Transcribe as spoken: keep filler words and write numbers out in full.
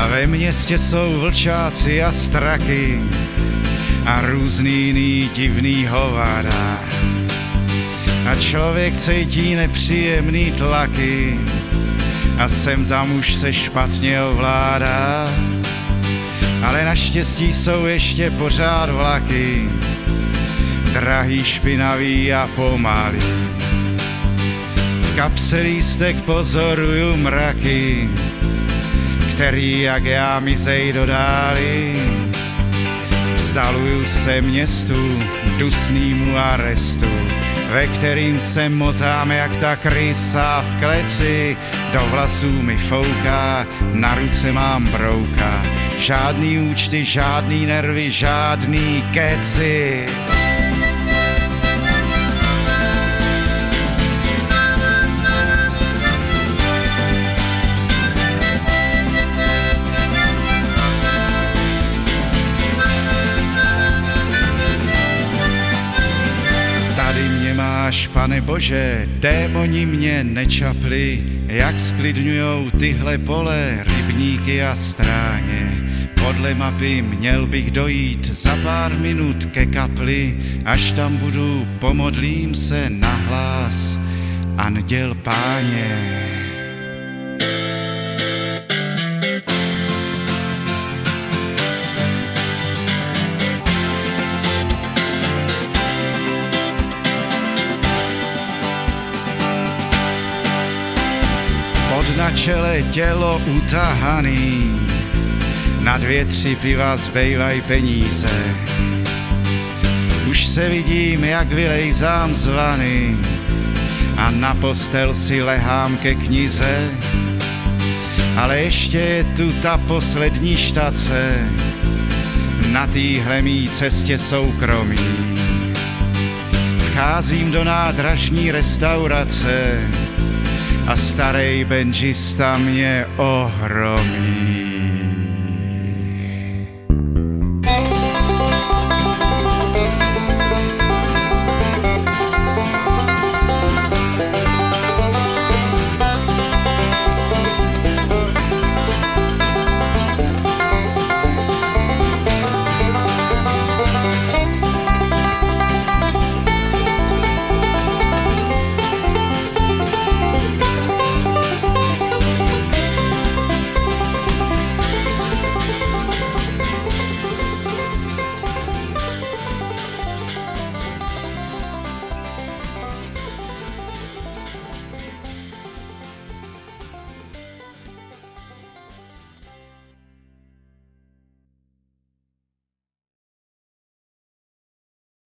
A ve městě jsou vlčáci a straky a různý jiný divný hovada. A člověk cítí nepříjemný tlaky a sem tam už se špatně ovládá. Ale naštěstí jsou ještě pořád vlaky, drahý, špinavý a pomalý. V kapse lístek pozoruju mraky, který jak já mizej do dály. Vzdaluju se městu, dusnýmu arestu, ve kterým se motám jak ta krysa v kleci. Do vlasů mi fouká, na ruce mám brouka. Žádný účty, žádný nervy, žádný keci. Máš, Pane Bože, démoni mě nečapli, jak sklidňujou tyhle pole, rybníky a stráně. Podle mapy měl bych dojít za pár minut ke kapli, až tam budu, pomodlím se nahlas, Anděl Páně. Na čele tělo utahaný, na dvě, tři piva zbejvaj peníze. Už se vidím, jak vylejzám z vany a na postel si lehám ke knize. Ale ještě je tu ta poslední štace na téhle mý cestě soukromí. Vcházím do nádražní restaurace a starej benžista mě ohromí.